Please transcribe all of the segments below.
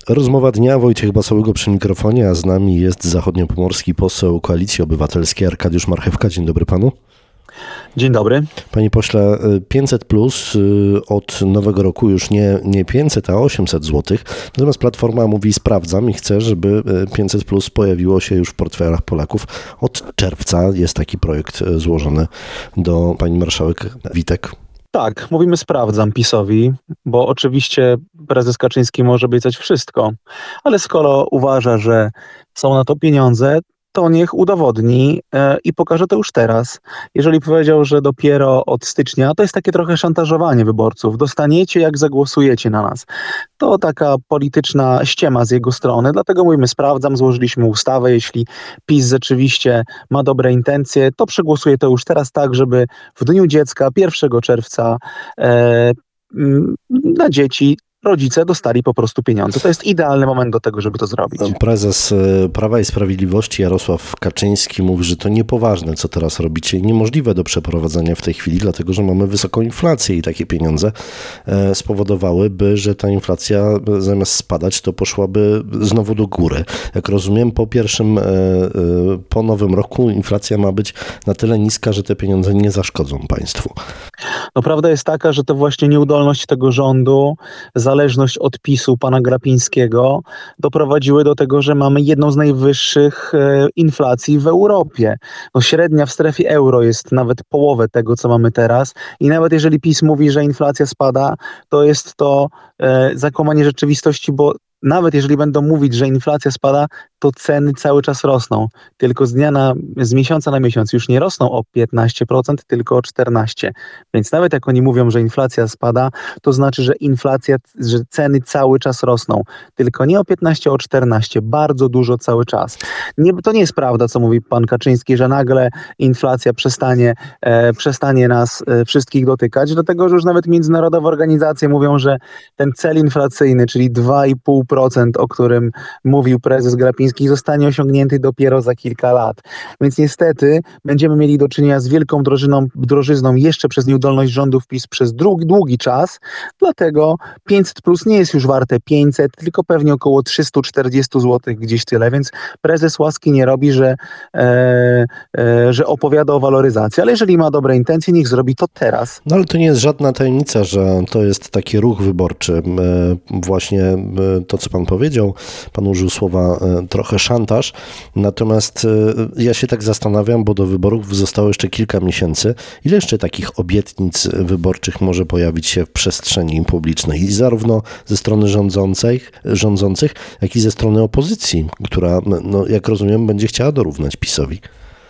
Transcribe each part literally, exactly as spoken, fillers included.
Rozmowa dnia. Wojciech Basałygo przy mikrofonie, a z nami jest zachodniopomorski poseł Koalicji Obywatelskiej Arkadiusz Marchewka. Dzień dobry panu. Dzień dobry. Panie pośle, pięćset plus od nowego roku już nie, nie pięćset, a osiemset złotych. Natomiast Platforma mówi sprawdzam i chce, żeby pięćset plus pojawiło się już w portfelach Polaków. Od czerwca jest taki projekt złożony do pani marszałek Witek. Tak, mówimy sprawdzam PiS-owi, bo oczywiście prezes Kaczyński może obiecać wszystko, ale skoro uważa, że są na to pieniądze, to niech udowodni e, i pokaże to już teraz. Jeżeli powiedział, że dopiero od stycznia, to jest takie trochę szantażowanie wyborców. Dostaniecie, jak zagłosujecie na nas. To taka polityczna ściema z jego strony, dlatego mówimy sprawdzam, złożyliśmy ustawę. Jeśli PiS rzeczywiście ma dobre intencje, to przegłosuje to już teraz tak, żeby w Dniu Dziecka, pierwszego czerwca, e, na dzieci rodzice dostali po prostu pieniądze. To jest idealny moment do tego, żeby to zrobić. Prezes Prawa i Sprawiedliwości Jarosław Kaczyński mówi, że to niepoważne, co teraz robicie i niemożliwe do przeprowadzenia w tej chwili, dlatego że mamy wysoką inflację i takie pieniądze spowodowałyby, że ta inflacja zamiast spadać, to poszłaby znowu do góry. Jak rozumiem, po pierwszym, po nowym roku inflacja ma być na tyle niska, że te pieniądze nie zaszkodzą państwu. No prawda jest taka, że to właśnie nieudolność tego rządu, zależność od PiS-u pana Glapińskiego doprowadziły do tego, że mamy jedną z najwyższych e, inflacji w Europie. No, średnia w strefie euro jest nawet połowę tego, co mamy teraz i nawet jeżeli PiS mówi, że inflacja spada, to jest to e, zakłamanie rzeczywistości, bo nawet jeżeli będą mówić, że inflacja spada, to ceny cały czas rosną. Tylko z dnia na, z miesiąca na miesiąc już nie rosną o piętnaście procent, tylko o czternaście procent. Więc nawet jak oni mówią, że inflacja spada, to znaczy, że inflacja, że ceny cały czas rosną. Tylko nie o piętnaście, o czternaście. Bardzo dużo cały czas. Nie, to nie jest prawda, co mówi pan Kaczyński, że nagle inflacja przestanie, e, przestanie nas e, wszystkich dotykać, dlatego że już nawet międzynarodowe organizacje mówią, że ten cel inflacyjny, czyli dwa i pół procent, o którym mówił prezes Glapiński, zostanie osiągnięty dopiero za kilka lat. Więc niestety będziemy mieli do czynienia z wielką drożyzną, drożyzną jeszcze przez nieudolność rządów PiS przez długi, długi czas. Dlatego pięćset plus nie jest już warte pięćset, tylko pewnie około trzysta czterdzieści złotych, gdzieś tyle. Więc prezes łaski nie robi, że, e, e, że opowiada o waloryzacji. Ale jeżeli ma dobre intencje, niech zrobi to teraz. No ale to nie jest żadna tajemnica, że to jest taki ruch wyborczy. Właśnie to, co pan powiedział, pan użył słowa trochę szantaż, natomiast ja się tak zastanawiam, bo do wyborów zostało jeszcze kilka miesięcy. Ile jeszcze takich obietnic wyborczych może pojawić się w przestrzeni publicznej? I zarówno ze strony rządzących, rządzących, jak i ze strony opozycji, która, no, jak rozumiem, będzie chciała dorównać PiS-owi.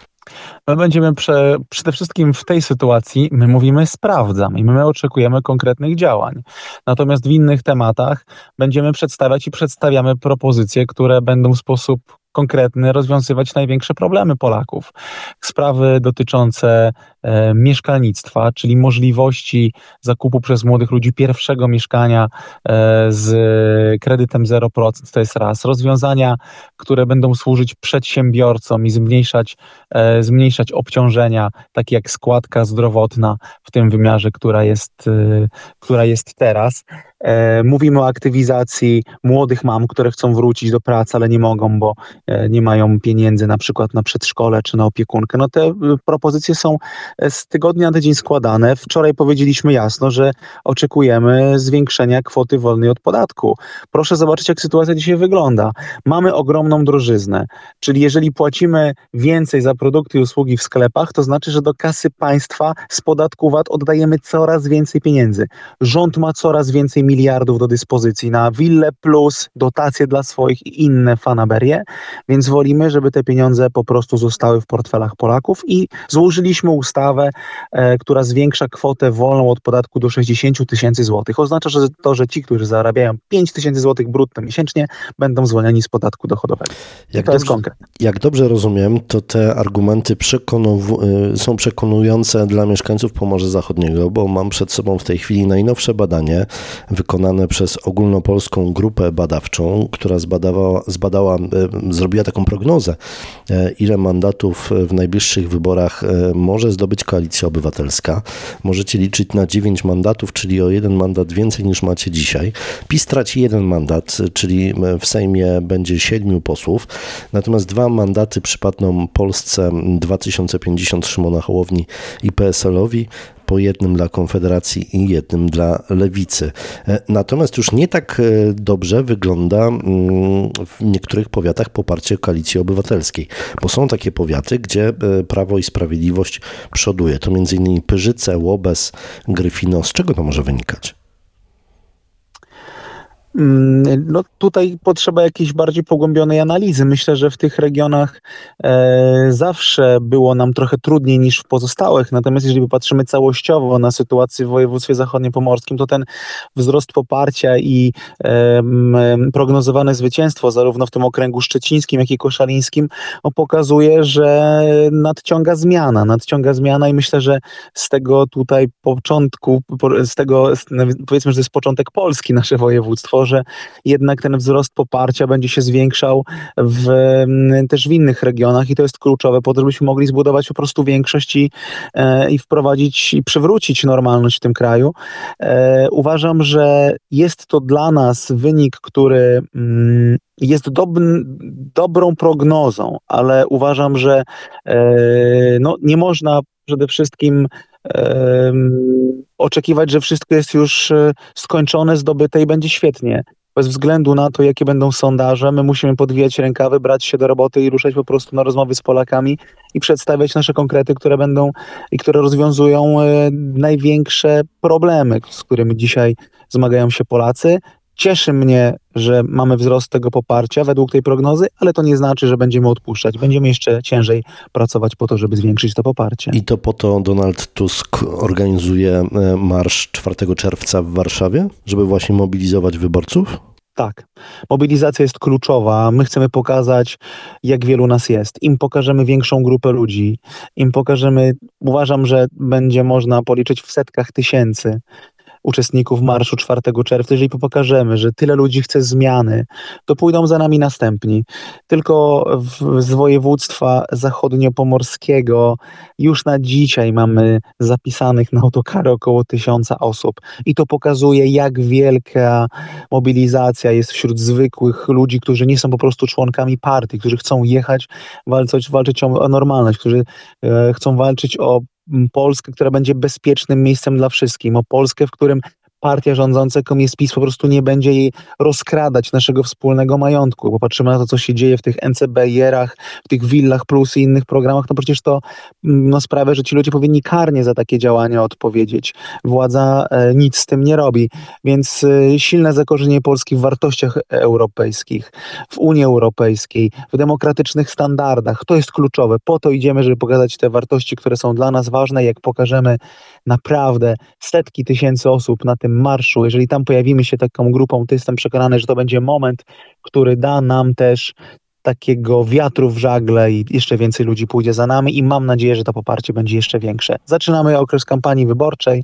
My będziemy prze, przede wszystkim w tej sytuacji, my mówimy sprawdzam i my oczekujemy konkretnych działań. Natomiast w innych tematach będziemy przedstawiać i przedstawiamy propozycje, które będą w sposób konkretny rozwiązywać największe problemy Polaków. Sprawy dotyczące e, mieszkalnictwa, czyli możliwości zakupu przez młodych ludzi pierwszego mieszkania e, z kredytem zero procent, to jest raz. Rozwiązania, które będą służyć przedsiębiorcom i zmniejszać, e, zmniejszać obciążenia, takie jak składka zdrowotna w tym wymiarze, która jest, e, która jest teraz. E, mówimy o aktywizacji młodych mam, które chcą wrócić do pracy, ale nie mogą, bo e, nie mają pieniędzy na przykład na przedszkole czy na opiekunkę. No te e, propozycje są z tygodnia na tydzień składane. Wczoraj powiedzieliśmy jasno, że oczekujemy zwiększenia kwoty wolnej od podatku. Proszę zobaczyć, jak sytuacja dzisiaj wygląda. Mamy ogromną drożyznę, czyli jeżeli płacimy więcej za produkty i usługi w sklepach, to znaczy, że do kasy państwa z podatku V A T oddajemy coraz więcej pieniędzy. Rząd ma coraz więcej miliardów do dyspozycji na Wille Plus, dotacje dla swoich i inne fanaberie, więc wolimy, żeby te pieniądze po prostu zostały w portfelach Polaków i złożyliśmy ustawę, e, która zwiększa kwotę wolną od podatku do sześćdziesiąt tysięcy złotych. Oznacza, że to, że ci, którzy zarabiają pięć tysięcy złotych brutto miesięcznie, będą zwolnieni z podatku dochodowego. Jak to dobrze, jest konkret. Jak dobrze rozumiem, to te argumenty przekonuw- są przekonujące dla mieszkańców Pomorza Zachodniego, bo mam przed sobą w tej chwili najnowsze badanie wykonane przez ogólnopolską grupę badawczą, która zbadała, zbadała, zrobiła taką prognozę, ile mandatów w najbliższych wyborach może zdobyć zdobyć Koalicja Obywatelska. Możecie liczyć na dziewięć mandatów, czyli o jeden mandat więcej niż macie dzisiaj. PiS traci jeden mandat, czyli w Sejmie będzie siedmiu posłów, natomiast dwa mandaty przypadną Polsce dwa tysiące pięćdziesiąt Szymona Hołowni i P S L-owi, po jednym dla Konfederacji i jednym dla Lewicy. Natomiast już nie tak dobrze wygląda w niektórych powiatach poparcie Koalicji Obywatelskiej, bo są takie powiaty, gdzie Prawo i Sprawiedliwość przoduje. To między innymi Pyrzyce, Łobez, Gryfino. Z czego to może wynikać? No tutaj potrzeba jakiejś bardziej pogłębionej analizy. Myślę, że w tych regionach e, zawsze było nam trochę trudniej niż w pozostałych, natomiast jeżeli popatrzymy całościowo na sytuację w województwie zachodniopomorskim, to ten wzrost poparcia i e, m, prognozowane zwycięstwo zarówno w tym okręgu szczecińskim, jak i koszalińskim no, pokazuje, że nadciąga zmiana, nadciąga zmiana i myślę, że z tego tutaj początku, z tego powiedzmy, że to jest początek Polski, nasze województwo, że jednak ten wzrost poparcia będzie się zwiększał w, też w innych regionach i to jest kluczowe po to, żebyśmy mogli zbudować po prostu większość i, e, i wprowadzić i przywrócić normalność w tym kraju. E, uważam, że jest to dla nas wynik, który mm, jest dob, dobrą prognozą, ale uważam, że e, no, nie można przede wszystkim Um, oczekiwać, że wszystko jest już skończone, zdobyte i będzie świetnie. Bez względu na to, jakie będą sondaże, my musimy podwijać rękawy, brać się do roboty i ruszać po prostu na rozmowy z Polakami i przedstawiać nasze konkrety, które będą i które rozwiązują e, największe problemy, z którymi dzisiaj zmagają się Polacy. Cieszy mnie, że mamy wzrost tego poparcia według tej prognozy, ale to nie znaczy, że będziemy odpuszczać. Będziemy jeszcze ciężej pracować po to, żeby zwiększyć to poparcie. I to po to Donald Tusk organizuje marsz czwartego czerwca w Warszawie, żeby właśnie mobilizować wyborców? Tak. Mobilizacja jest kluczowa. My chcemy pokazać, jak wielu nas jest. Im pokażemy większą grupę ludzi, im pokażemy, uważam, że będzie można policzyć w setkach tysięcy uczestników marszu czwartego czerwca, jeżeli pokażemy, że tyle ludzi chce zmiany, to pójdą za nami następni. Tylko w, z województwa zachodniopomorskiego już na dzisiaj mamy zapisanych na autokary około tysiąca osób i to pokazuje, jak wielka mobilizacja jest wśród zwykłych ludzi, którzy nie są po prostu członkami partii, którzy chcą jechać, walczyć, walczyć o, o normalność, którzy e, chcą walczyć o Polskę, która będzie bezpiecznym miejscem dla wszystkich, o Polskę, w którym partia rządząca, jaką jest PiS, po prostu nie będzie jej rozkradać naszego wspólnego majątku. Bo patrzymy na to, co się dzieje w tych N C B R-ach, w tych Willach Plus i innych programach, no przecież to no, sprawia, że ci ludzie powinni karnie za takie działania odpowiedzieć. Władza e, nic z tym nie robi. Więc e, silne zakorzenienie Polski w wartościach europejskich, w Unii Europejskiej, w demokratycznych standardach, to jest kluczowe. Po to idziemy, żeby pokazać te wartości, które są dla nas ważne. Jak pokażemy naprawdę setki tysięcy osób na tym marszu, jeżeli tam pojawimy się taką grupą, to jestem przekonany, że to będzie moment, który da nam też takiego wiatru w żagle i jeszcze więcej ludzi pójdzie za nami i mam nadzieję, że to poparcie będzie jeszcze większe. Zaczynamy okres kampanii wyborczej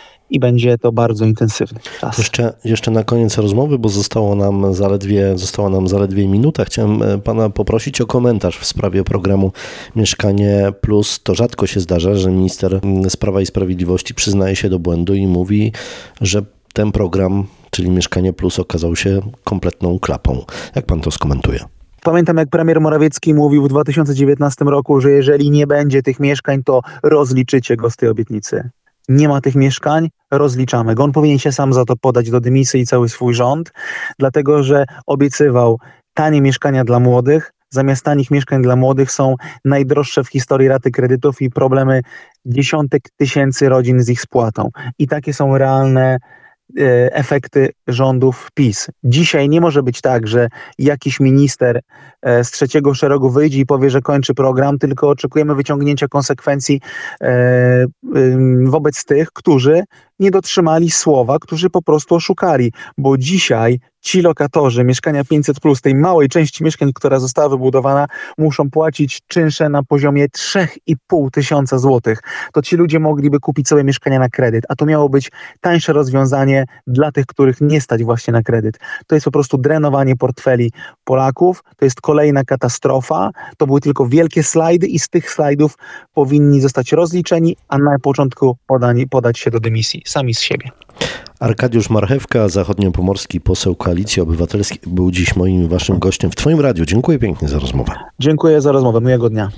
i będzie to bardzo intensywny czas. Jeszcze, jeszcze na koniec rozmowy, bo zostało nam zaledwie, została nam zaledwie minuta. Chciałem pana poprosić o komentarz w sprawie programu Mieszkanie Plus. To rzadko się zdarza, że minister z Prawa i Sprawiedliwości przyznaje się do błędu i mówi, że ten program, czyli Mieszkanie Plus, okazał się kompletną klapą. Jak pan to skomentuje? Pamiętam, jak premier Morawiecki mówił w dwa tysiące dziewiętnastym roku, że jeżeli nie będzie tych mieszkań, to rozliczycie go z tej obietnicy. Nie ma tych mieszkań, rozliczamy go. On powinien się sam za to podać do dymisji i cały swój rząd, dlatego że obiecywał tanie mieszkania dla młodych. Zamiast tanich mieszkań dla młodych są najdroższe w historii raty kredytów i problemy dziesiątek tysięcy rodzin z ich spłatą. I takie są realne e, efekty rządów PiS. Dzisiaj nie może być tak, że jakiś minister e, z trzeciego szeregu wyjdzie i powie, że kończy program, tylko oczekujemy wyciągnięcia konsekwencji e, e, wobec tych, którzy nie dotrzymali słowa, którzy po prostu oszukali, bo dzisiaj ci lokatorzy mieszkania pięćset plus, tej małej części mieszkań, która została wybudowana, muszą płacić czynsze na poziomie trzy i pół tysiąca złotych. To ci ludzie mogliby kupić sobie mieszkania na kredyt, a to miało być tańsze rozwiązanie dla tych, których nie stać właśnie na kredyt. To jest po prostu drenowanie portfeli Polaków, to jest kolejna katastrofa, to były tylko wielkie slajdy i z tych slajdów powinni zostać rozliczeni, a na początku podani, podać się do dymisji, sami z siebie. Arkadiusz Marchewka, zachodniopomorski poseł Koalicji Obywatelskiej, był dziś moim i waszym gościem w twoim radiu. Dziękuję pięknie za rozmowę. Dziękuję za rozmowę, miłego dnia.